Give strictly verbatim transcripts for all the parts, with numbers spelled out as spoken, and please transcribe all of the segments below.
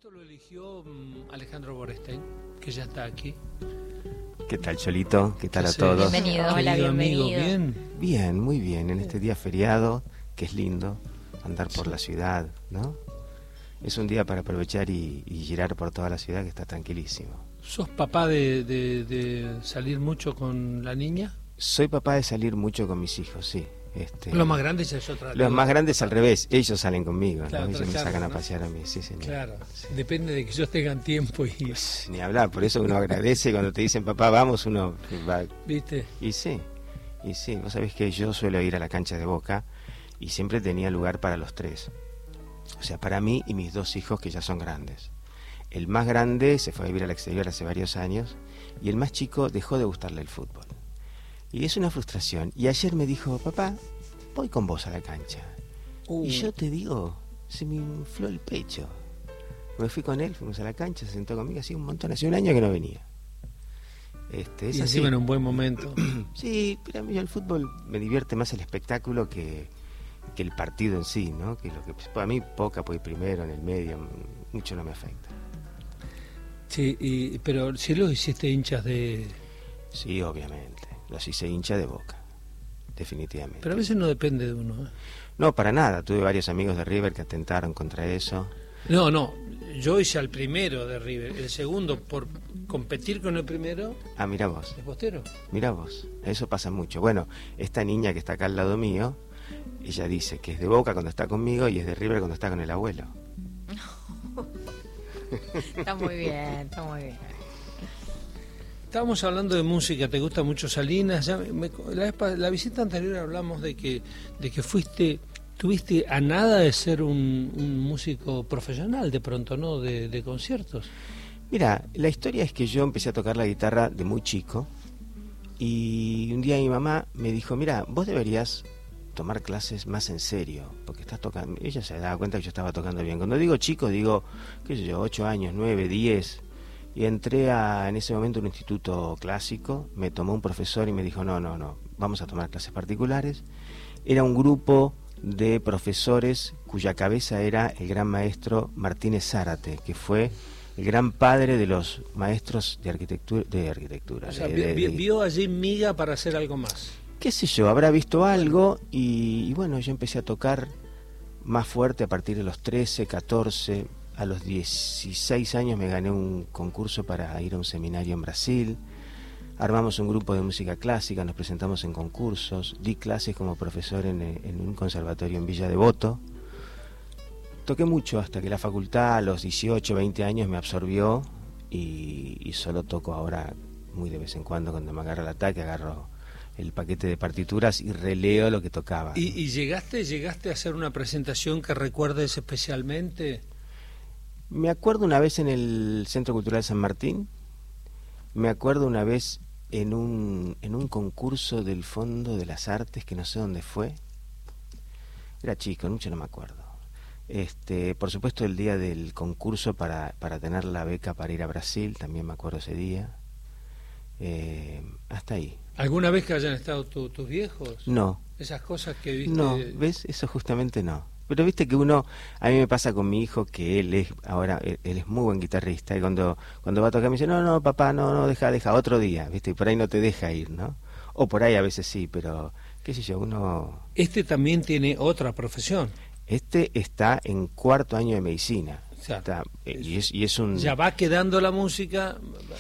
Esto lo eligió um, Alejandro Borestein, que ya está aquí. ¿Qué tal, Cholito? ¿Qué tal ¿Qué a haces? todos? Bienvenido, hola, Querido amigo, bienvenido. ¿bien? Bien, muy bien. En este día feriado, que es lindo, andar por la ciudad, ¿no? Es un día para aprovechar y, y girar por toda la ciudad, que está tranquilísimo. ¿Sos papá de, de, de salir mucho con la niña? Soy papá de salir mucho con mis hijos, sí. Este, Los más grandes ya es otra. los más grandes al revés, ellos salen conmigo, ¿no? Claro, Ellos me claro, sacan a ¿no? pasear a mí, sí, señor. Claro, depende de que ellos tengan tiempo y... Pues, ni hablar, por eso uno agradece cuando te dicen papá, vamos, uno va. ¿Viste? Y sí, y sí, vos sabés que yo suelo ir a la cancha de Boca y siempre tenía lugar para los tres. O sea, para mí y mis dos hijos que ya son grandes. El más grande se fue a vivir al exterior hace varios años y el más chico dejó de gustarle el fútbol. Y es una frustración. Y ayer me dijo, papá, voy con vos a la cancha. Uh. Y yo te digo, se me infló el pecho. Me fui con él, fuimos a la cancha, se sentó conmigo, hacía un montón, hacía un año que no venía. Este, es Y así. encima en un buen momento. Sí, pero a mí el fútbol me divierte más el espectáculo que, que el partido en sí, ¿no? Que lo que para mí Boca puede ir primero, en el medio, mucho no me afecta. Sí, y, pero si los hiciste hinchas de... Sí, obviamente, los hice hincha de Boca, definitivamente. Pero a veces no depende de uno, ¿eh? No, para nada, tuve varios amigos de River que atentaron contra eso. No, no, yo hice al primero de River, el segundo por competir con el primero, Ah, mira vos, el postero. mira vos, eso pasa mucho. Bueno, esta niña que está acá al lado mío, ella dice que es de Boca cuando está conmigo y es de River cuando está con el abuelo. Está muy bien, está muy bien. Estábamos hablando de música, te gusta mucho Salinas. Ya me- me- la, vez pa- la visita anterior hablamos de que de que fuiste, tuviste a nada de ser un, un músico profesional de pronto, ¿no? De, de conciertos. Mira, la historia es que yo empecé a tocar la guitarra de muy chico y un día mi mamá me dijo, mira, vos deberías tomar clases más en serio, porque estás tocando. Ella se daba cuenta que yo estaba tocando bien. Cuando digo chico, digo, qué sé yo, ocho años, nueve, diez. Y entré a, en ese momento a un instituto clásico, me tomó un profesor y me dijo, no, no, no, vamos a tomar clases particulares. Era un grupo de profesores cuya cabeza era el gran maestro Martínez Zárate, que fue el gran padre de los maestros de arquitectura. De arquitectura O sea, de- vi- de- vi- de- vio allí miga para hacer algo más. qué sé yo, habrá visto algo y, y bueno, yo empecé a tocar más fuerte a partir de los trece, catorce, a los dieciséis años me gané un concurso para ir a un seminario en Brasil, armamos un grupo de música clásica, nos presentamos en concursos, di clases como profesor en, en un conservatorio en Villa Devoto, toqué mucho hasta que la facultad a los dieciocho, veinte años me absorbió y, y solo toco ahora muy de vez en cuando cuando me agarra el ataque, agarro el paquete de partituras y releo lo que tocaba. ¿Y, y llegaste llegaste a hacer una presentación que recuerdes especialmente? Me acuerdo una vez en el Centro Cultural San Martín, me acuerdo una vez en un, en un concurso del Fondo de las Artes, que no sé dónde fue, era chico, mucho no me acuerdo. Este, por supuesto el día del concurso para, para tener la beca para ir a Brasil, también me acuerdo ese día. Eh, hasta ahí. ¿Alguna vez que hayan estado tu- tus viejos? No, Esas cosas que viste. no, ¿ves? Eso justamente no. Pero viste que uno, a mí me pasa con mi hijo que él es, ahora, él, él es muy buen guitarrista y cuando, cuando va a tocar me dice, no, no, papá, no, no, deja, deja, otro día, viste, y por ahí no te deja ir, ¿no? O por ahí a veces sí, pero, qué sé yo, uno... Este también tiene otra profesión. Este está en cuarto año de medicina. O sea, Está, eh, y, es, y es un... Ya va quedando la música.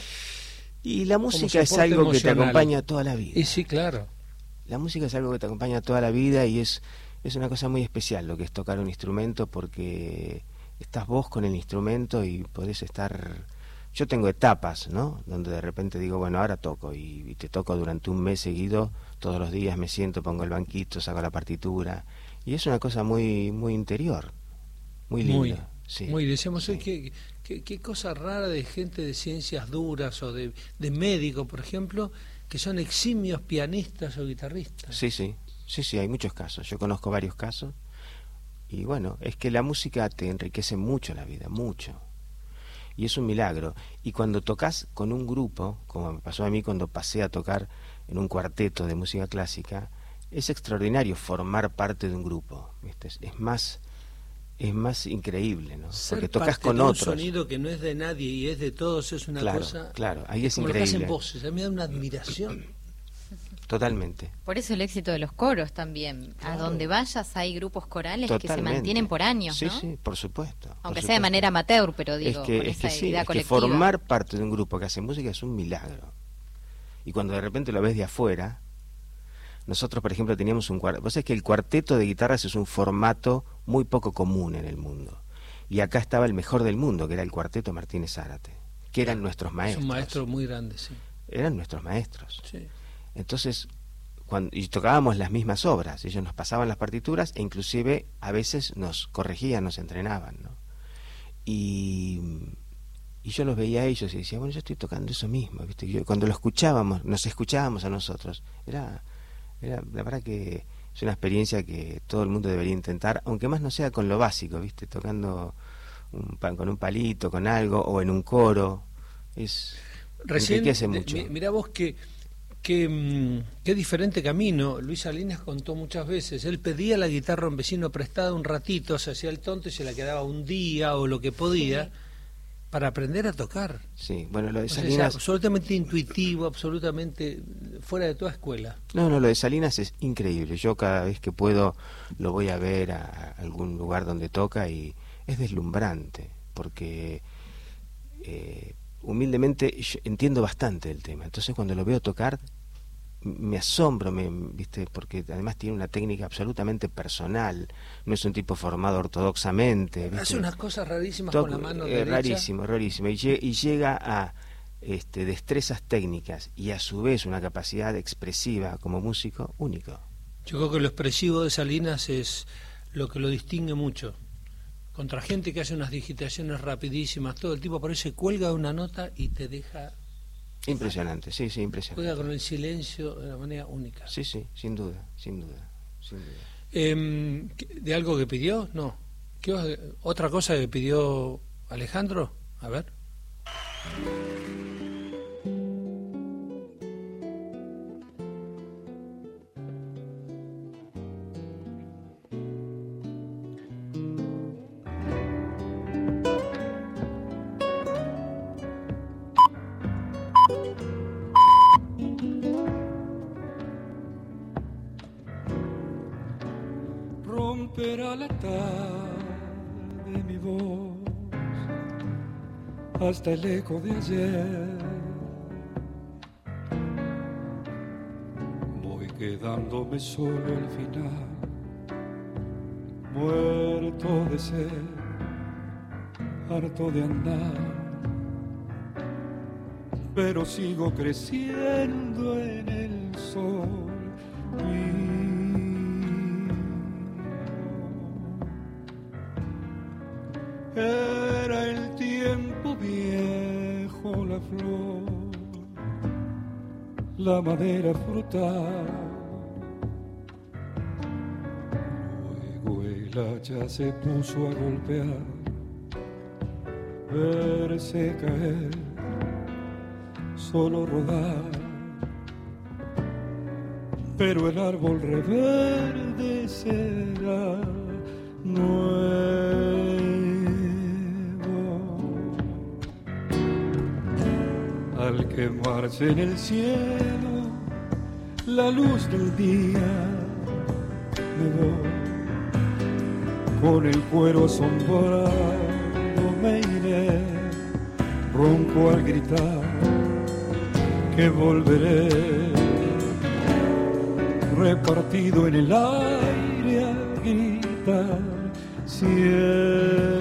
Y la música es soporte algo que te emocional. acompaña toda la vida. Y sí, claro. La música es algo que te acompaña toda la vida y es, es una cosa muy especial lo que es tocar un instrumento, porque estás vos con el instrumento y podés estar... Yo tengo etapas, ¿no? Donde de repente digo, bueno, ahora toco y, y te toco durante un mes seguido, todos los días me siento, pongo el banquito, saco la partitura y es una cosa muy muy interior, muy linda. Muy, sí, muy. Decíamos sí. hoy que, que, qué cosa rara de gente de ciencias duras o de, de médicos, por ejemplo, que son eximios pianistas o guitarristas. Sí, sí, sí, sí, hay muchos casos. Yo conozco varios casos y bueno, es que la música te enriquece mucho la vida, mucho. Y es un milagro. Y cuando tocas con un grupo, como me pasó a mí cuando pasé a tocar en un cuarteto de música clásica, es extraordinario formar parte de un grupo, ¿viste? Es, es más es más increíble, ¿no? Ser Porque tocas parte con de un otros. sonido que no es de nadie y es de todos es una Claro, cosa. claro, ahí es como increíble. Lo que hacen voces, a mí me da una admiración. Totalmente. Por eso el éxito de los coros también. Claro. A donde vayas hay grupos corales que se Totalmente. mantienen por años, Sí, ¿no? sí, por supuesto. por Aunque sea supuesto. de manera amateur, pero digo, es que, con es que esa sí, idea es que colectiva. formar parte de un grupo que hace música es un milagro. Y cuando de repente lo ves de afuera, nosotros, por ejemplo, teníamos un cuarteto. Vos sabés que el cuarteto de guitarras es un formato muy poco común en el mundo. Y acá estaba el mejor del mundo, que era el cuarteto Martínez Zárate, que eran nuestros maestros. Es un maestro muy grande, sí. Eran nuestros maestros. Sí. Entonces, cuando, y tocábamos las mismas obras, ellos nos pasaban las partituras e inclusive a veces nos corregían, nos entrenaban, ¿no? Y, y yo los veía a ellos y decía, bueno, yo estoy tocando eso mismo, ¿viste? Yo, cuando lo escuchábamos, nos escuchábamos a nosotros, era, era la verdad que es una experiencia que todo el mundo debería intentar, aunque más no sea con lo básico, ¿viste? Tocando un, con un palito, con algo, o en un coro, es Recién, enriquece mucho. mi- mirá vos que, que, mm, qué diferente camino. Luis Salinas contó muchas veces, él pedía la guitarra a un vecino prestada un ratito, se hacía el tonto y se la quedaba un día o lo que podía, Sí. para aprender a tocar. Sí, bueno, lo de O sea, Salinas... absolutamente intuitivo, absolutamente fuera de toda escuela. No, no, lo de Salinas es increíble. Yo cada vez que puedo lo voy a ver a, a algún lugar donde toca y es deslumbrante, porque eh, humildemente yo entiendo bastante el tema. Entonces cuando lo veo tocar me asombro, me, ¿viste? Porque además tiene una técnica absolutamente personal, no es un tipo formado ortodoxamente, ¿viste? Hace unas cosas rarísimas Toc- con la mano eh, derecha. rarísimo, rarísimo. Y, lle- y llega a este, destrezas técnicas y a su vez una capacidad expresiva como músico único. Yo creo que lo expresivo de Salinas es lo que lo distingue mucho. Contra gente que hace unas digitaciones rapidísimas, todo el tipo por ahí se cuelga de una nota y te deja, Impresionante, sí, sí, impresionante. juega con el silencio de una manera única. Sí, sí, sin duda, sin duda, sin duda. Eh, ¿De algo que pidió? No. ¿Qué os- otra cosa que pidió Alejandro? A ver. Romperá la tarde mi voz hasta el eco de ayer. Voy quedándome solo al final, muerto de sed, harto de andar, pero sigo creciendo en el sol. Era el tiempo viejo, la flor, la madera frutal. Luego el hacha se puso a golpear, verse caer, solo rodar. Pero el árbol reverdecerá nuevo. Al quemarse en el cielo la luz del día, me voy con el cuero asombrado, me iré, ronco al gritar que volveré, repartido en el aire a gritar siempre.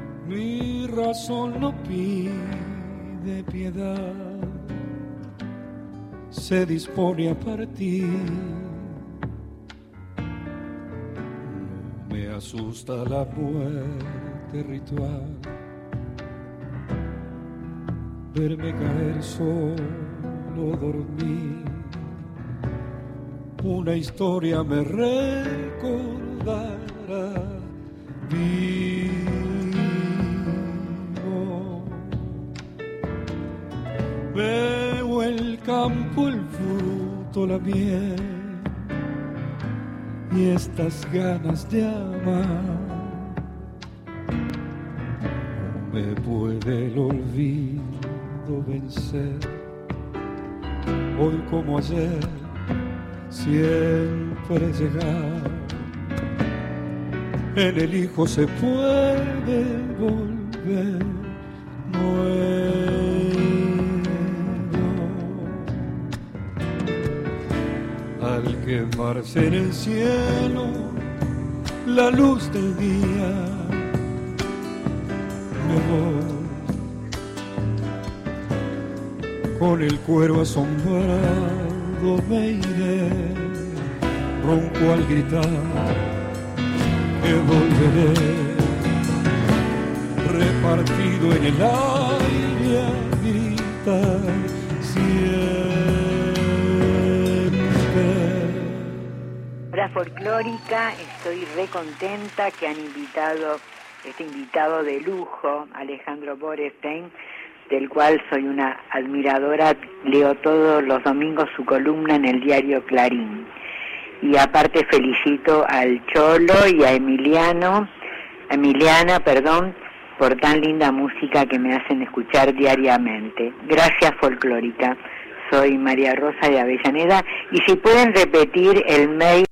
Mi razón no pide piedad, se dispone a partir. No me asusta la muerte ritual, verme caer solo dormir. Una historia me recordará vivo. Veo el campo, el fruto, la miel y estas ganas de amar. No me puede el olvido vencer. Hoy como ayer, siempre llegar. En el hijo se puede volver nuevo. Al quemarse en el cielo la luz del día, me voy con el cuero asombrado, me iré ronco al gritar que volveré, repartido en el aire a gritar siempre. Hora folclórica, estoy re contenta que han invitado, este invitado de lujo, Alejandro Borestein, del cual soy una admiradora, leo todos los domingos su columna en el diario Clarín. Y aparte felicito al Cholo y a Emiliano, Emiliana, perdón, por tan linda música que me hacen escuchar diariamente. Gracias, folclórica. Soy María Rosa de Avellaneda. Y si pueden repetir el mail.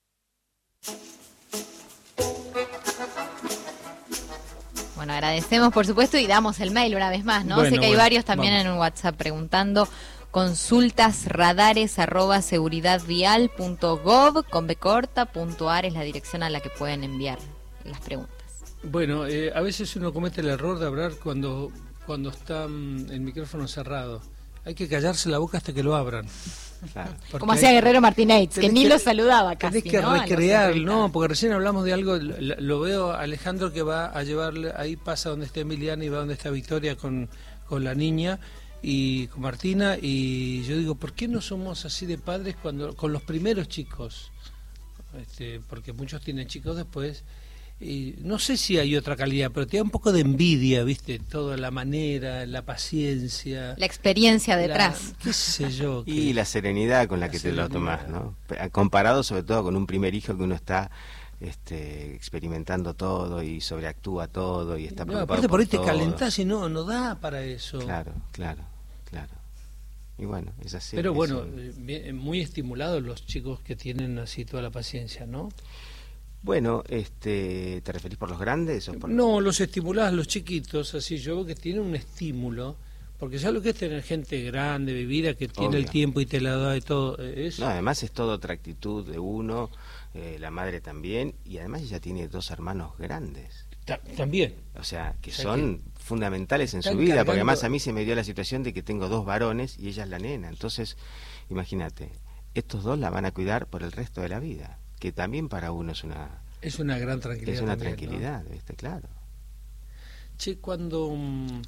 Bueno, agradecemos por supuesto y damos el mail una vez más, ¿no? Bueno, sé que hay bueno, varios también vamos. en un WhatsApp preguntando. Consultas radares arroba seguridadvial punto gov con b corta punto ar es la dirección a la que pueden enviar las preguntas. Bueno, eh, a veces uno comete el error de hablar cuando cuando está mm, el micrófono cerrado. Hay que callarse la boca hasta que lo abran. Claro. Porque Como hacía Guerrero Martínez, que tenés ni que- lo saludaba casi, Tenés que ¿no? A los recrear, entrevistados. ¿no? Porque recién hablamos de algo, lo, lo veo a Alejandro que va a llevarle, ahí pasa donde está Emiliana y va donde está Victoria con, con la niña y con Martina, y yo digo, ¿por qué no somos así de padres cuando con los primeros chicos? Este, porque muchos tienen chicos después, y no sé si hay otra calidad, pero te da un poco de envidia, ¿viste? Toda la manera, la paciencia, La experiencia la- detrás. qué sé yo. Y que- la serenidad con la La que te lo serenidad. tomás, ¿no? Comparado sobre todo con un primer hijo que uno está este, experimentando todo y sobreactúa todo y está No, preocupado aparte por ahí te todo. calentás y no, no da para eso. Claro, claro, claro. Y bueno, es así. Pero es bueno, un- eh, bien- muy estimulados los chicos que tienen así toda la paciencia, ¿no? Bueno, este, ¿te referís por los grandes o por No, los estimulás, los chiquitos, así yo veo que tienen un estímulo, porque ya lo que es tener gente grande, vivida, que tiene el Obvio. tiempo y te la da y todo, eh, eso. No, además es toda otra actitud de uno, eh, la madre también, y además ella tiene dos hermanos grandes. Ta- también. O sea, que O sea son fundamentales en su están vida, porque cargando- además a mí se me dio la situación de que tengo dos varones y ella es la nena. Entonces, imagínate, estos dos la van a cuidar por el resto de la vida, que también para uno es una, Es una gran tranquilidad. es una también, ¿no? tranquilidad, ¿viste? Claro. Che, cuando mm,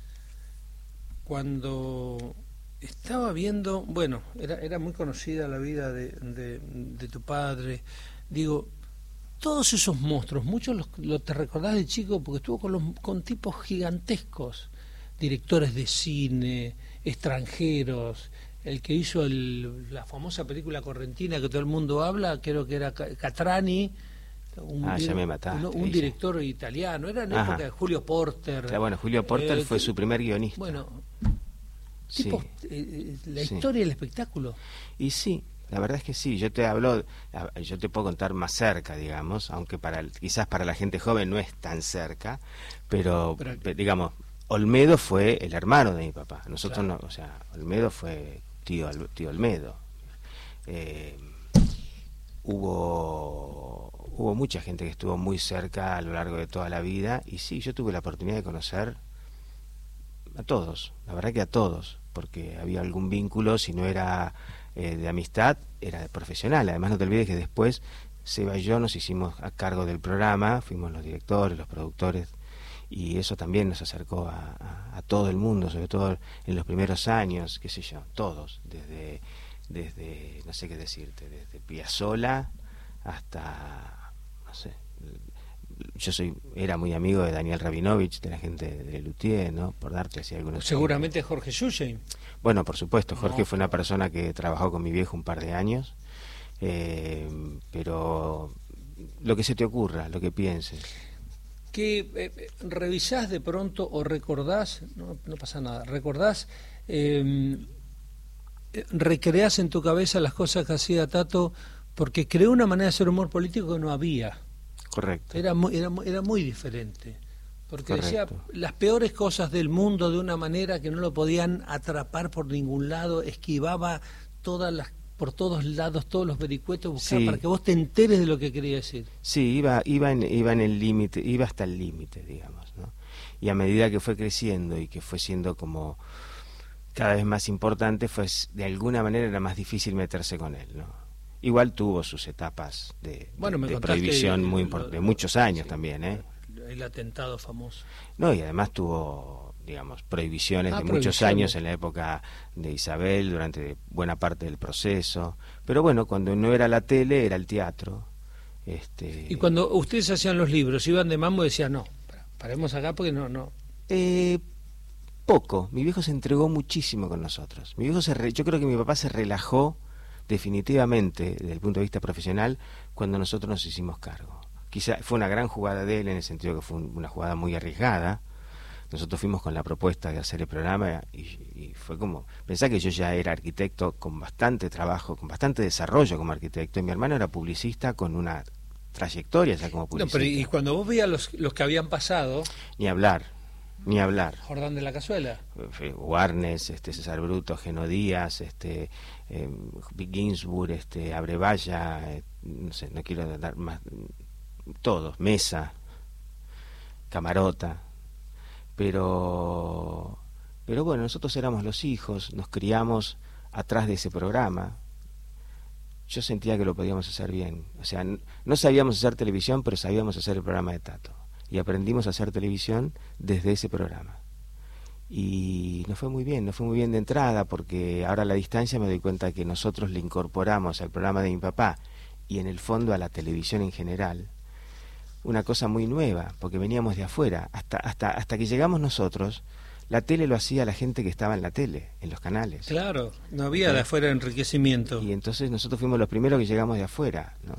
cuando estaba viendo, bueno, era, era muy conocida la vida de, de, de tu padre, digo, todos esos monstruos, muchos los, los te recordás de chico porque estuvo con los con tipos gigantescos, directores de cine, extranjeros, el que hizo el, la famosa película correntina que todo el mundo habla, creo que era Ca- Catrani, un, Ah, ya dir- me mataste, un, un ahí, director italiano, era en Ajá. época de Julio Porter. Claro, bueno, Julio Porter eh, fue que- su primer guionista. Bueno, Sí. tipos, eh, eh, la Sí. historia del espectáculo. Y sí, la verdad es que sí. Yo te hablo, yo te puedo contar más cerca, digamos, aunque para el- quizás para la gente joven no es tan cerca, pero, Pero- pe- digamos, Olmedo fue el hermano de mi papá. Nosotros Claro. no, o sea, Olmedo fue tío, Al- tío Olmedo. Eh, hubo hubo mucha gente que estuvo muy cerca a lo largo de toda la vida y sí, yo tuve la oportunidad de conocer a todos, la verdad que a todos. porque había algún vínculo, si no era eh, de amistad, era de profesional. Además, no te olvides que después Seba y yo nos hicimos a cargo del programa, fuimos los directores, los productores, y eso también nos acercó a, a, a todo el mundo, sobre todo en los primeros años, qué sé yo, todos, desde, desde no sé qué decirte, desde Piazzolla hasta, no sé, yo soy era muy amigo de Daniel Rabinovich, de la gente de Luthier, ¿no? Por darte así algunos. Seguramente Jorge Schuchen. Bueno, por supuesto, Jorge no. fue una persona que trabajó con mi viejo un par de años, eh, pero lo que se te ocurra, lo que pienses. Que eh, revisás de pronto o recordás, no, no pasa nada, recordás, eh, recreás en tu cabeza las cosas que hacía Tato, porque creó una manera de hacer humor político que no había. Correcto. Era muy, era, era muy diferente, porque Correcto. decía las peores cosas del mundo de una manera que no lo podían atrapar por ningún lado, esquivaba todas las por todos lados, todos los vericuetos, buscaba sí. para que vos te enteres de lo que quería decir. Sí, iba, iba, en, iba en el límite, iba hasta el límite, digamos, ¿no? Y a medida que fue creciendo y que fue siendo como cada vez más importante, fue de alguna manera era más difícil meterse con él, ¿no? Igual tuvo sus etapas de, bueno, de, me de prohibición el, muy lo, importantes, de lo, muchos años sí, también, ¿eh? El atentado famoso. No, y además tuvo, digamos, prohibiciones ah, de muchos años en la época de Isabel, durante buena parte del proceso. Pero bueno, cuando no era la tele, era el teatro. Este... Y cuando ustedes hacían los libros, iban de mambo y decían, no, paremos acá porque no, no. Eh, poco. Mi viejo se entregó muchísimo con nosotros. Mi viejo se re... Yo creo que mi papá se relajó definitivamente desde el punto de vista profesional cuando nosotros nos hicimos cargo. Quizá fue una gran jugada de él en el sentido que fue un, una jugada muy arriesgada. Nosotros fuimos con la propuesta de hacer el programa y, y fue como, pensá que yo ya era arquitecto con bastante trabajo, con bastante desarrollo como arquitecto, y mi hermano era publicista con una trayectoria ya como publicista. No, pero y cuando vos veías los, los que habían pasado... Ni hablar, ni hablar. Jordán de la Cazuela. Warnes, este, César Bruto, Geno Díaz, este, eh, Ginsburg, este, Abrevaya, eh, no sé, no quiero dar más... todos, Mesa, Camarota, pero pero bueno, nosotros éramos los hijos, nos criamos atrás de ese programa. Yo sentía que lo podíamos hacer bien, o sea, no sabíamos hacer televisión, pero sabíamos hacer el programa de Tato, y aprendimos a hacer televisión desde ese programa, y nos fue muy bien, nos fue muy bien de entrada, porque ahora a la distancia me doy cuenta que nosotros le incorporamos al programa de mi papá, y en el fondo a la televisión en general, una cosa muy nueva, porque veníamos de afuera, hasta hasta hasta que llegamos nosotros, la tele lo hacía la gente que estaba en la tele, en los canales. Claro, no había ¿sí? de afuera enriquecimiento. Y entonces nosotros fuimos los primeros que llegamos de afuera, ¿no?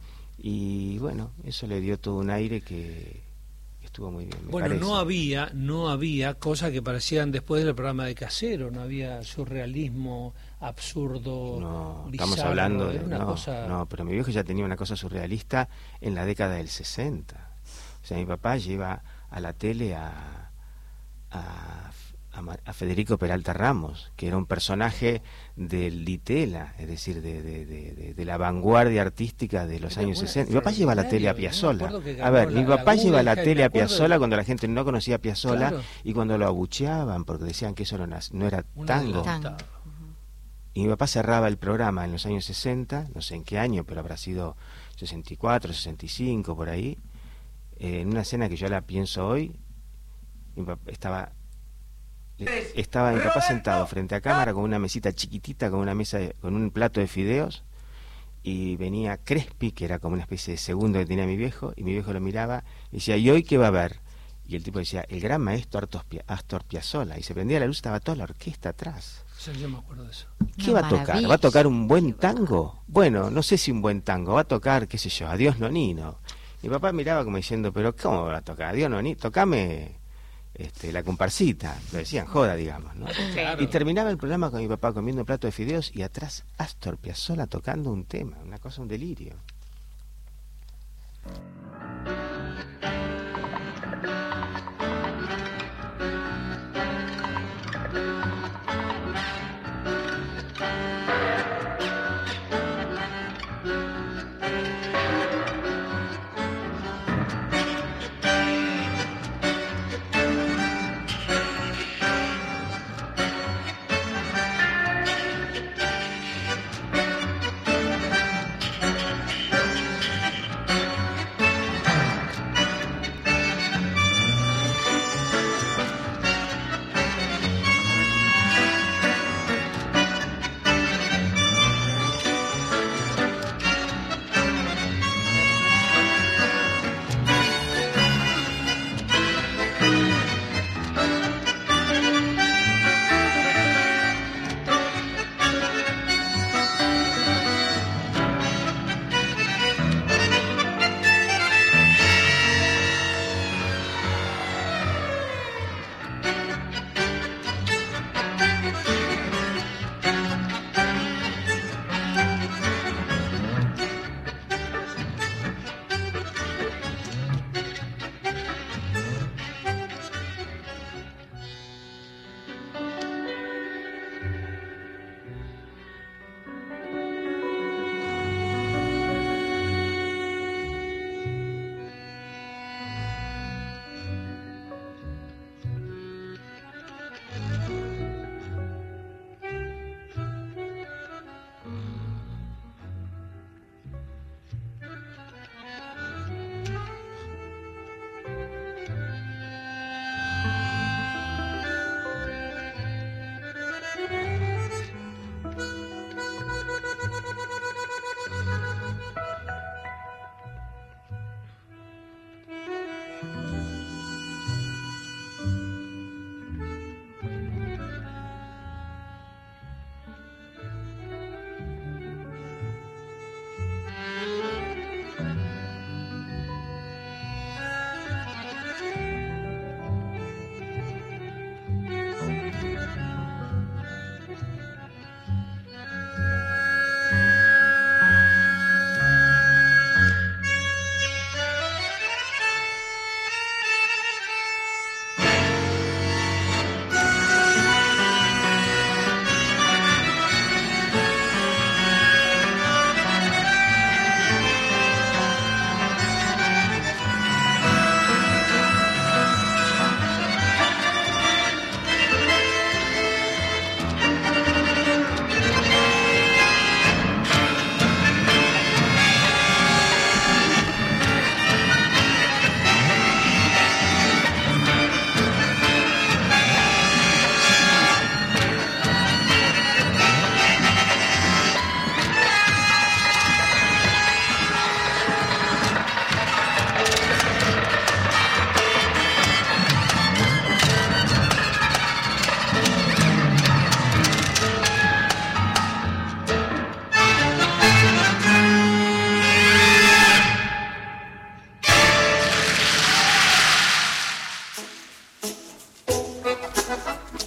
Y bueno, eso le dio todo un aire que estuvo muy bien. Me bueno, parece. no había, no había cosas que parecían después del programa de Casero, no había surrealismo absurdo, no, bizarro, estamos hablando de una no, cosa... no, pero mi viejo ya tenía una cosa surrealista en la década del sesenta. O sea, mi papá lleva a la tele a a, a, a Federico Peralta Ramos, que era un personaje del Ditela, es decir, de, de, de, de, de la vanguardia artística de los Era años buena, sesenta. Mi papá lleva la tele a Piazzolla. No a ver, la, mi papá la lleva la Gurja, tele a Piazzolla cuando la gente no conocía a Piazzolla, claro. Y cuando lo abucheaban porque decían que eso no, no era tango. tango. Y mi papá cerraba el programa en los años sesenta, no sé en qué año, pero habrá sido sesenta y cuatro, sesenta y cinco, por ahí, eh, en una escena que yo la pienso hoy, mi papá estaba... Estaba mi papá sentado frente a cámara con una mesita chiquitita, con una mesa, de, con un plato de fideos, y venía Crespi, que era como una especie de segundo que tenía mi viejo, y mi viejo lo miraba y decía, ¿y hoy qué va a haber? Y el tipo decía, el gran maestro Astor Piazzolla, y se prendía la luz, estaba toda la orquesta atrás. Sí, yo me acuerdo de eso. ¿Qué Una va a tocar? maravilla. ¿Va a tocar un buen tango? Bueno, no sé si un buen tango, va a tocar, qué sé yo, Adiós Nonino. Mi papá miraba como diciendo, pero ¿cómo va a tocar? Adiós Nonino, tocame... Este, la comparsita, lo decían joda, digamos, ¿no? Claro. Y terminaba el programa con mi papá comiendo un plato de fideos y atrás Astor Piazzolla tocando un tema, una cosa, un delirio.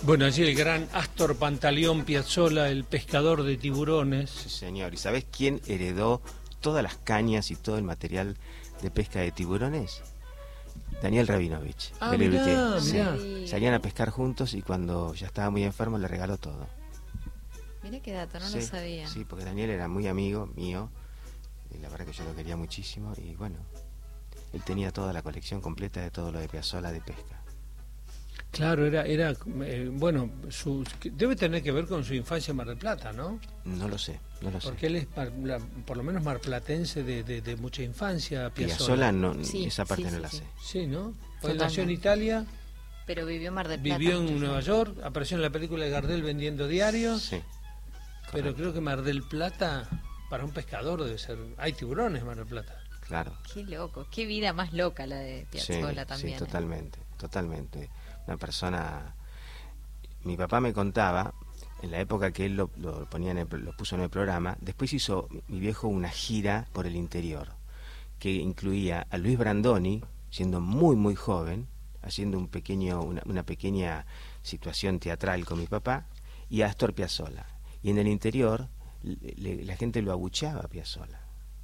Bueno, allí el gran Astor Pantaleón Piazzolla, el pescador de tiburones. Sí, señor. ¿Y sabés quién heredó todas las cañas y todo el material de pesca de tiburones? Daniel Rabinovich. Ah, de mirá, Sí. mirá. Salían a pescar juntos y cuando ya estaba muy enfermo le regaló todo. Mirá qué dato, no sí, lo sabía. Sí, porque Daniel era muy amigo mío y la verdad que yo lo quería muchísimo y bueno, él tenía toda la colección completa de todo lo de Piazzolla de pesca. Claro, era, era eh, bueno, su, debe tener que ver con su infancia en Mar del Plata, ¿no? No lo sé, no lo sé. Porque él es mar- la- por lo menos marplatense de, de, de mucha infancia, Piazzolla. Piazzolla no, Sí, esa parte sí, no sí, la sí. sé. Sí, ¿no? Fue Totalmente. nació en Italia, Pero vivió en Mar del Plata. vivió en muchos Nueva años. York, apareció en la película de Gardel vendiendo diarios, Sí. pero correcto. creo que Mar del Plata, para un pescador debe ser... Hay tiburones en Mar del Plata. Claro. Qué loco, qué vida más loca la de Piazzolla sí, también. Sí, ¿eh? totalmente, totalmente. Una persona... Mi papá me contaba, en la época que él lo, lo, ponía en el, lo puso en el programa, después hizo mi viejo una gira por el interior, que incluía a Luis Brandoni, siendo muy, muy joven, haciendo un pequeño, una, una pequeña situación teatral con mi papá, y a Astor Piazzolla. Y en el interior le, le, la gente lo abucheaba a Piazzolla,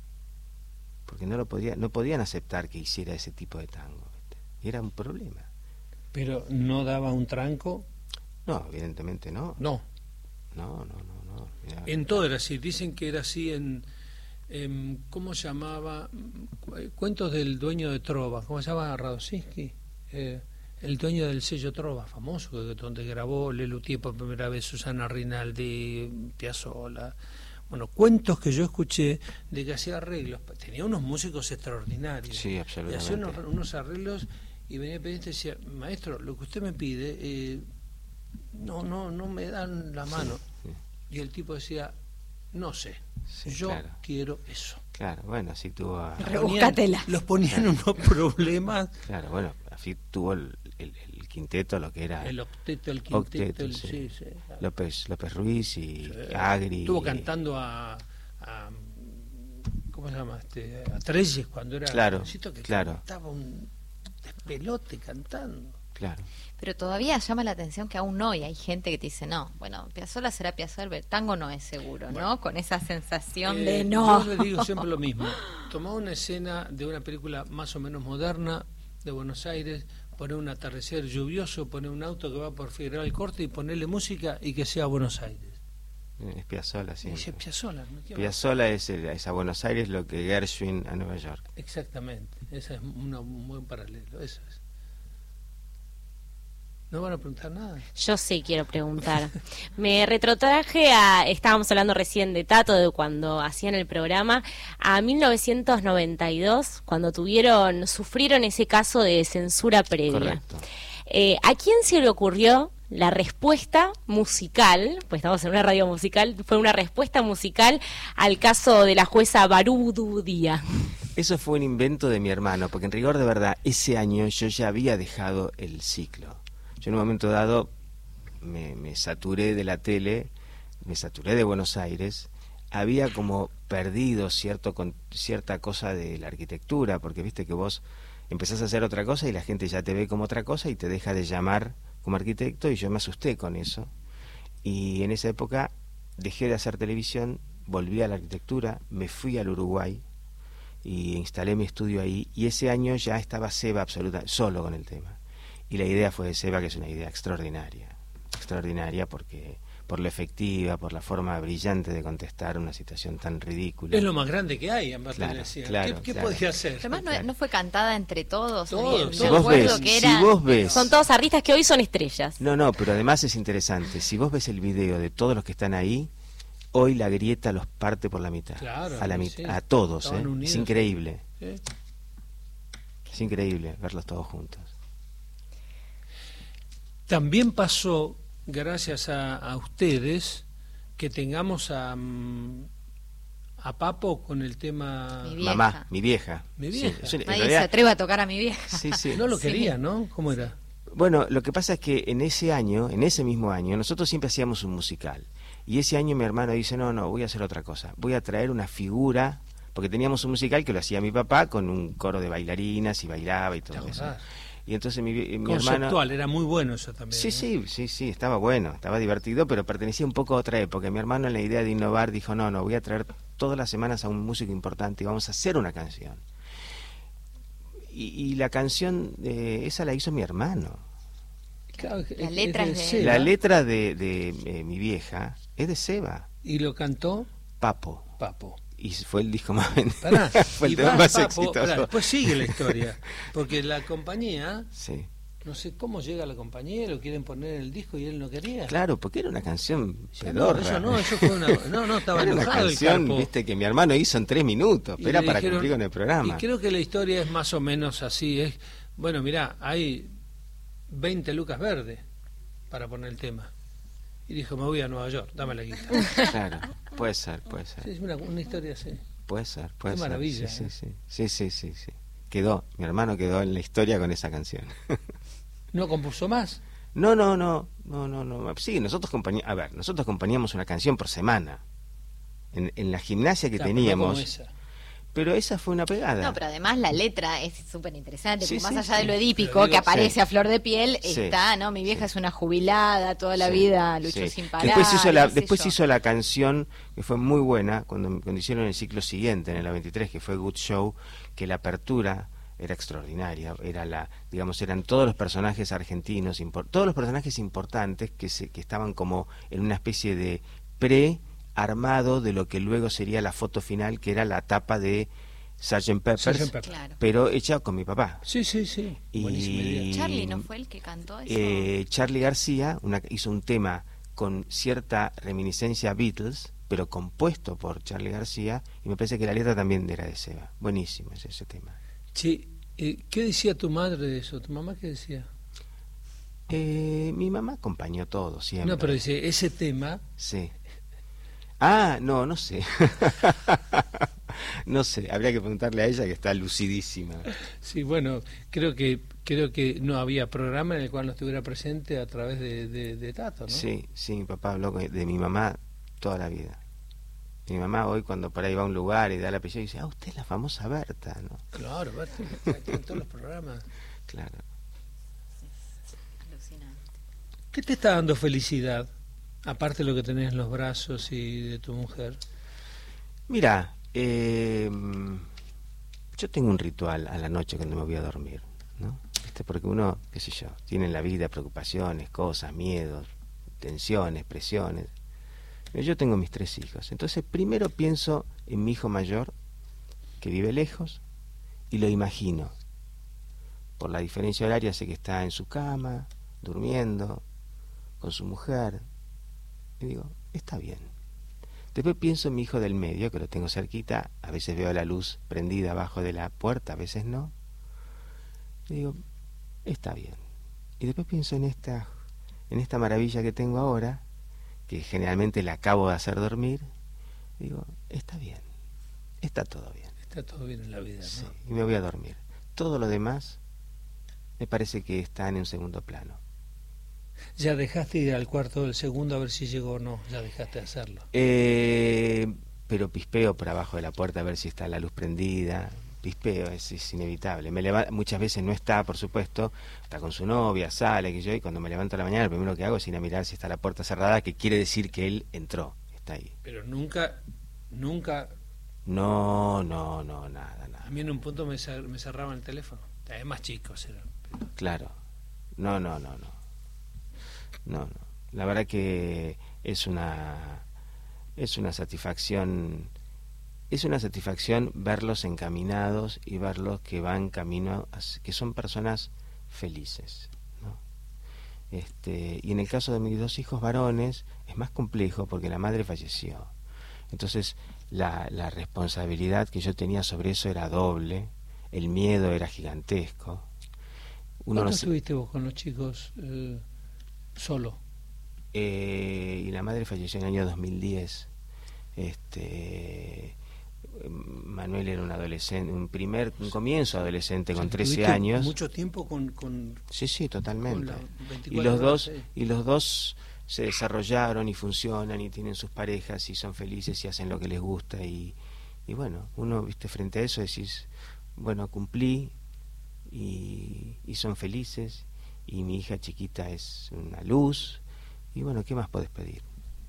porque no lo podía, no podían aceptar que hiciera ese tipo de tango, ¿viste? Y era un problema. Pero no daba un tranco, No, evidentemente no. no. No, no, no, no. Mirá, En todo era así, dicen que era así en... en ¿cómo se llamaba? Cu- Cuentos del dueño de Trova, ¿cómo se llama? Radosinski, eh, el dueño del sello Trova, famoso, que- donde grabó Lelutier por primera vez, Susana Rinaldi, Piazzolla. Bueno, cuentos que yo escuché de que hacía arreglos, tenía unos músicos extraordinarios. Sí, Y absolutamente. hacía unos, unos arreglos y venía el pianista y decía, maestro, lo que usted me pide, eh, no, no, no me dan la mano. Sí, Y el tipo decía, no sé, sí, yo claro. quiero eso. Claro, bueno, así tuvo... a- Rebúscatela. Los ponían unos problemas, Claro, bueno, así tuvo el, el, el quinteto, lo que era el octeto, el quinteto, Octeto, el, sí. sí, sí. López López Ruiz y Sí. Agri. Estuvo cantando a, a ¿cómo se llama? Este, a Treyes cuando era Claro, jovencito, que claro. cantaba un despelote cantando. Claro, Pero todavía llama la atención que aún hoy hay gente que te dice, no, bueno, Piazzolla será Piazzolla, pero tango no es seguro, ¿no? Bueno. Con esa sensación Eh, de no. Yo le digo siempre lo mismo. Tomá una escena de una película más o menos moderna de Buenos Aires, poner un atardecer lluvioso, poner un auto que va por Figueroa Corte y ponerle música y que sea Buenos Aires. es Piazzolla, sí. Y dice Piazzolla. ¿no? ¿Qué va? Piazzolla es, el- es a Buenos Aires lo que Gershwin a Nueva York. Exactamente. Ese es una- un buen paralelo. Eso es. ¿No van a preguntar nada? Yo sí quiero preguntar. Me retrotraje a, estábamos hablando recién de Tato, de cuando hacían el programa, a mil novecientos noventa y dos, cuando tuvieron, sufrieron ese caso de censura previa. Correcto. Eh, ¿A quién se le ocurrió la respuesta musical? Pues estamos en una radio musical, fue una respuesta musical al caso de la jueza Barudu Díaz. Eso fue un invento de mi hermano, porque en rigor de verdad, ese año yo ya había dejado el ciclo. Yo en un momento dado me, me saturé de la tele, me saturé de Buenos Aires, había como perdido cierto con, cierta cosa de la arquitectura, porque viste que vos empezás a hacer otra cosa y la gente ya te ve como otra cosa y te deja de llamar como arquitecto, y yo me asusté con eso. Y en esa época dejé de hacer televisión, volví a la arquitectura, me fui al Uruguay y instalé mi estudio ahí, y ese año ya estaba Seba absoluta, solo con el tema. Y la idea fue de Seba, que es una idea extraordinaria, extraordinaria porque por lo efectiva, por la forma brillante de contestar una situación tan ridícula. Es lo más grande que hay, en Claro, Martínez. claro, ¿Qué, qué claro. podía hacer? Además no, no fue cantada entre todos. Todos, había- me Si vos acuerdo ves- que si era- vos ves- Son todos artistas que hoy son estrellas. No, no, pero además es interesante. Si vos ves el video de todos los que están ahí, hoy la grieta los parte por la mitad. Claro, a la sí, mitad, sí. a todos, Estaban ¿eh? unidos. Es increíble. ¿Eh? Es increíble verlos todos juntos. También pasó, gracias a, a ustedes, que tengamos a, mm, a Papo con el tema... Mi vieja. Mamá, mi vieja. Mi vieja. Sí, en Nadie se realidad- atreve a tocar a mi vieja. sí, sí. No lo Sí. quería, ¿no? ¿Cómo era? Bueno, lo que pasa es que en ese año, en ese mismo año, nosotros siempre hacíamos un musical. Y ese año mi hermano dice, no, no, voy a hacer otra cosa. Voy a traer una figura, porque teníamos un musical que lo hacía mi papá con un coro de bailarinas y bailaba y todo ¿Te eso. acordás? Y entonces mi, mi Conceptual, hermano... era muy bueno eso también. Sí, ¿eh? sí, sí, sí, estaba bueno, estaba divertido, pero pertenecía un poco a otra época. Mi hermano, en la idea de innovar, dijo, no, no, voy a traer todas las semanas a un músico importante y vamos a hacer una canción. Y, y la canción, eh, esa la hizo mi hermano. Claro, La es- letra es de es de- Seba. La letra de, de eh, mi vieja es de Seba, Y lo cantó Papo. Papo. Y fue el disco más vendido. Pará, Fue el y tema va- más Papo, exitoso. pará, después sigue la historia. Porque la compañía, Sí. no sé cómo llega la compañía, lo quieren poner en el disco y él no quería. Claro, porque era una canción Dice, no, pedorra. eso no, eso fue una. No, no, estaba Era una enojado el canción, Carpo. viste, que mi hermano hizo en tres minutos. Y Era le para dijeron- cumplir con el programa. Y creo que la historia es más o menos así. Es, bueno, mirá, hay veinte lucas verdes para poner el tema. Y dijo, me voy a Nueva York, dame la guitarra. Claro, puede ser, puede ser. Sí, es una, una historia así. Puede ser, puede Qué ser. maravilla, Sí, ¿eh? sí, sí, sí, sí, sí, sí. Quedó, mi hermano quedó en la historia con esa canción. ¿No compuso más? No, no, no, no, no, no. Sí, nosotros componíamos, a ver, nosotros componíamos una canción por semana. En, en la gimnasia que Claro, pero no teníamos. como esa. Pero esa fue una pegada. No, pero además la letra es súper interesante, Sí, porque más sí, allá sí. de lo edípico Pero digo, que aparece sí. a flor de piel, Sí. está, ¿no? Mi vieja Sí. es una jubilada, toda la Sí, vida luchó sí. sin parar. Después hizo la, qué sé después yo. hizo la canción que fue muy buena cuando, cuando hicieron el ciclo siguiente en el noventa y tres, que fue Good Show, que la apertura era extraordinaria, era la, digamos, eran todos los personajes argentinos, impor- todos los personajes importantes que se, que estaban como en una especie de pre armado de lo que luego sería la foto final, que era la tapa de sergeant Pepper's, sergeant Pepper. Claro. pero hecha con mi papá. Sí, sí, sí. Y- Buenísima idea. Charlie no fue el que cantó eso. Eh, Charlie García una- hizo un tema con cierta reminiscencia a Beatles, pero compuesto por Charlie García, y me parece que la letra también era de Seba. Buenísimo es ese tema. Che, eh, ¿qué decía tu madre de eso? ¿Tu mamá qué decía? Eh, mi mamá acompañó todo siempre. No, pero dice, ese tema, Sí. Ah, no, no sé. No sé, habría que preguntarle a ella, que está lucidísima. sí, bueno, creo que creo que no había programa en el cual no estuviera presente a través de, de, de Tato, ¿no? Sí, sí, mi papá habló con- de mi mamá toda la vida. Mi mamá hoy cuando por ahí va a un lugar y da el apellido dice, ah, usted es la famosa Berta, ¿no? Claro, Berta, está en todos los programas. Claro. Alucinante. ¿Qué te está dando felicidad? Aparte de lo que tenés en los brazos y de tu mujer. Mira, eh, yo tengo un ritual a la noche cuando me voy a dormir, ¿no? ¿Viste? Porque uno, qué sé yo, tiene en la vida preocupaciones, cosas, miedos, tensiones, presiones. Pero yo tengo mis tres hijos. Entonces, primero pienso en mi hijo mayor, que vive lejos, y lo imagino. Por la diferencia horaria sé que está en su cama, durmiendo, con su mujer. Y digo, está bien. Después pienso en mi hijo del medio, que lo tengo cerquita, a veces veo la luz prendida abajo de la puerta, a veces no. Y digo, está bien. Y después pienso en esta, en esta maravilla que tengo ahora, que generalmente la acabo de hacer dormir. Y digo, está bien, está todo bien. Está todo bien en la vida, ¿no? Sí, y me voy a dormir. Todo lo demás me parece que está en un segundo plano. Ya dejaste ir al cuarto del segundo a ver si llegó o no, ya dejaste de hacerlo. Eh, pero pispeo por abajo de la puerta a ver si está la luz prendida. Pispeo, es, es inevitable. Me leva- muchas veces no está, por supuesto, está con su novia, sale, que yo, y cuando me levanto a la mañana, lo primero que hago es ir a mirar si está la puerta cerrada, que quiere decir que él entró, está ahí. Pero nunca, nunca, No, no, no, nada, a nada. mí en un punto me, cer- me cerraban el teléfono. Es más chicos eran. pero- Claro. No, no, no, no. No, no. La verdad que es una es una satisfacción es una satisfacción verlos encaminados y verlos que van camino a, que son personas felices, ¿no? Este, y en el caso de mis dos hijos varones es más complejo porque la madre falleció. Entonces la, la responsabilidad que yo tenía sobre eso era doble, el miedo era gigantesco. Uno ¿Cuánto no se- estuviste vos con los chicos eh, solo? Eh, y la madre falleció en el año dos mil diez. Este, Manuel era un adolescente, un primer, un comienzo adolescente con O sea, trece tuviste años. Mucho tiempo con... con Sí, sí, totalmente. con la Y veinticuatro los horas, dos, sí. y los dos se desarrollaron y funcionan y tienen sus parejas y son felices y hacen lo que les gusta y, y bueno, uno, viste, frente a eso decís, bueno, cumplí y, y son felices, y mi hija chiquita es una luz, y bueno, ¿qué más podés pedir?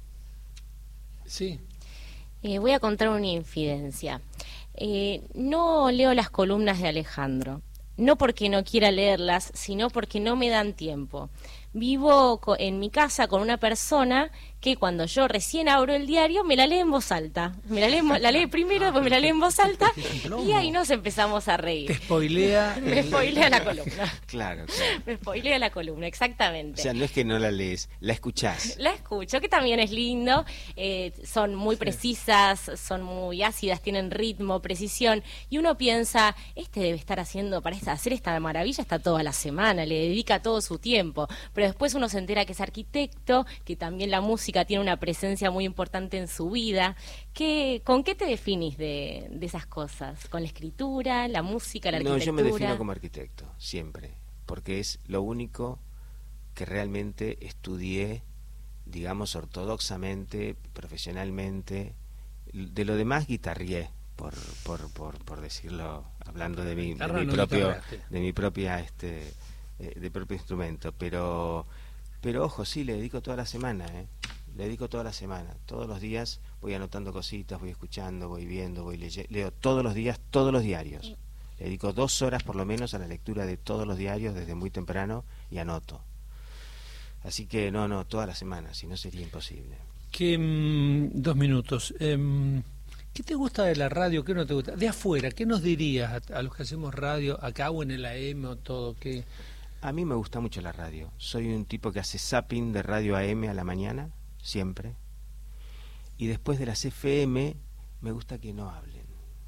Sí. Eh, voy a contar una infidencia. Eh, no leo las columnas de Alejandro, no porque no quiera leerlas, sino porque no me dan tiempo. Vivo co- en mi casa con una persona que cuando yo recién abro el diario me la lee en voz alta. Me la lee, en vo- la lee primero, después me la lee en voz alta y ahí nos empezamos a Te reír. spoilea. Me el- spoilea la columna. Claro, claro. Me spoilea la columna, O exactamente. sea, no es que no la lees, la escuchás. La escucho, que también es lindo, eh, son muy precisas, son muy ácidas, tienen ritmo, precisión, y uno piensa, este debe estar haciendo, para esta- hacer esta maravilla está toda la semana, le dedica todo su tiempo, pero después uno se entera que es arquitecto, que también la música tiene una presencia muy importante en su vida. ¿Qué, ¿Con qué te definís de, de esas cosas? ¿Con la escritura, la música, la No, arquitectura? yo me defino como arquitecto, siempre, porque es lo único que realmente estudié, digamos, ortodoxamente, profesionalmente. De lo demás guitarrié, por, por, por, por decirlo, hablando de mi, de Guitarra mi no propio, guitarreaste. de mi propia, este, eh, de propio instrumento, pero, pero ojo, sí, le dedico toda la semana, ¿eh? Le dedico toda la semana, todos los días voy anotando cositas, voy escuchando, voy viendo, voy leyendo, leo todos los días, todos los diarios. Le dedico dos horas por lo menos a la lectura de todos los diarios desde muy temprano y anoto. Así que no, no, toda la semana, si no sería imposible. Que, mm, dos minutos. Em, ¿Qué te gusta de la radio? ¿Qué no te gusta? De afuera, ¿qué nos dirías a, a los que hacemos radio acá o en el A M o todo? ¿Qué? A mí me gusta mucho la radio. Soy un tipo que hace zapping de radio A M a la mañana, siempre. Y después de las F M me gusta que no hablen,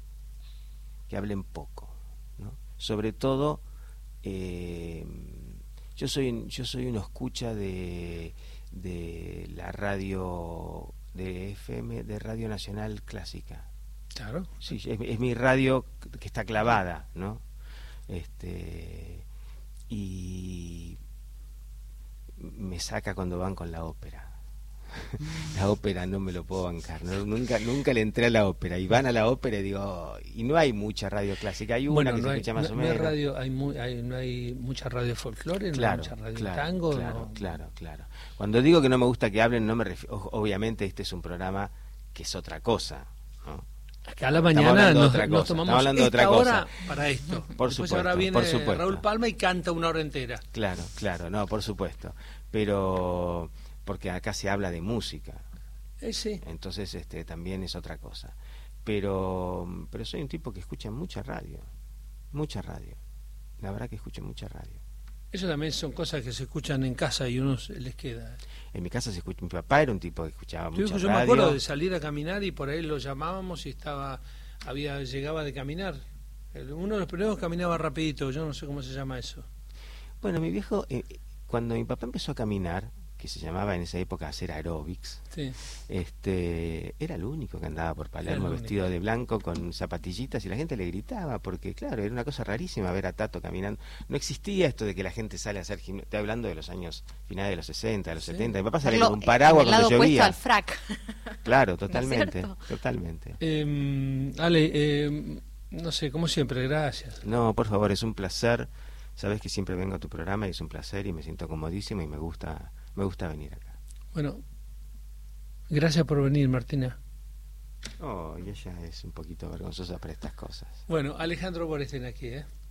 que hablen poco, ¿no? Sobre todo, eh, yo soy yo soy una escucha de de la radio de F M, de Radio Nacional Clásica. Claro. Sí, es, es mi radio que está clavada, ¿no? Este y me saca cuando van con la ópera. La ópera no me lo puedo bancar, ¿no? nunca nunca le entré a la ópera y van a la ópera y digo, oh, y no hay mucha radio clásica, hay una Bueno, que no se hay, escucha más no- o no hay menos. radio, hay, muy, hay no hay mucha radio folclore, no Claro, hay mucha radio claro, tango. claro, no. claro, claro. Cuando digo que no me gusta que hablen, no me refiero, obviamente este es un programa que es otra cosa, ¿no? Acá a la Estamos mañana hablando de nos, otra nos cosa, tomamos estamos hablando de esta otra cosa. hora para esto. Por Después supuesto, ahora viene por supuesto. Raúl Palma y canta una hora entera. Claro, claro, no, por supuesto. Pero porque acá se habla de música. Eh, sí. Entonces este también es otra cosa. Pero pero soy un tipo que escucha mucha radio. Mucha radio. La verdad que escucho mucha radio. Eso también son cosas que se escuchan en casa y uno se les queda. En mi casa se escucha, mi papá era un tipo que escuchaba Tu mucha hijo, yo me radio. acuerdo de salir a caminar y por ahí lo llamábamos y estaba, había, llegaba de caminar. El- Uno de los primeros caminaba rapidito, yo no sé cómo se llama eso. Bueno, mi viejo, eh, cuando mi papá empezó a caminar, que se llamaba en esa época hacer aeróbics, Sí. este, era el único que andaba por Palermo Era el vestido de blanco con zapatillitas y la gente le gritaba porque claro, era una cosa rarísima ver a Tato caminando. No existía esto de que la gente sale a hacer gimnasia. Estoy hablando de los años finales de los sesenta, de los Sí. setenta. Mi papá salía Verlo con un paraguas en el lado cuando opuesto llovía. al frac. Claro, totalmente, cierto? totalmente. Eh, Ale, eh, no sé, como siempre, gracias. No, por favor, es un placer. Sabes que siempre vengo a tu programa y es un placer y me siento comodísimo y me gusta, me gusta venir acá. Bueno, gracias por venir, Martina. Oh, y ella es un poquito vergonzosa para estas cosas. Bueno, Alejandro Borestén aquí, ¿eh?